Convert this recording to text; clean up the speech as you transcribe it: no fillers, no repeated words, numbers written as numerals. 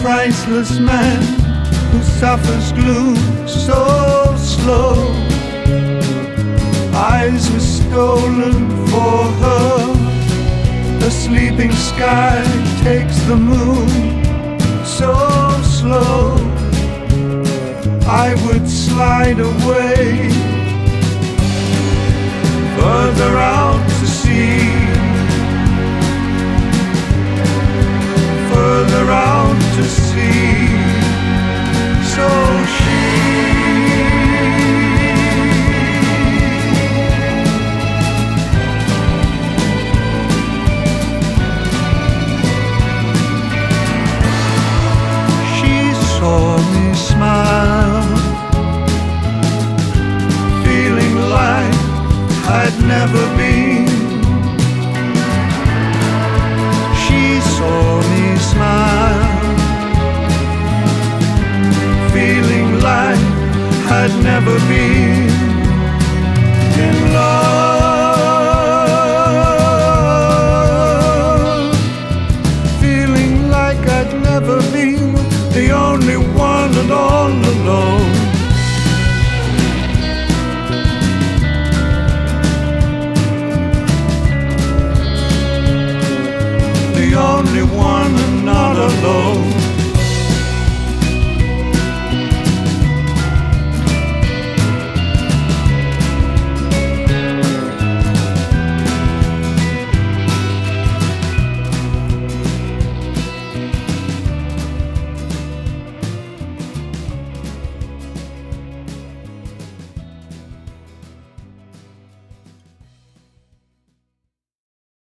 priceless man who suffers gloom so slow. Eyes were stolen for her. The sleeping sky takes the moon so slow. I would slide away further out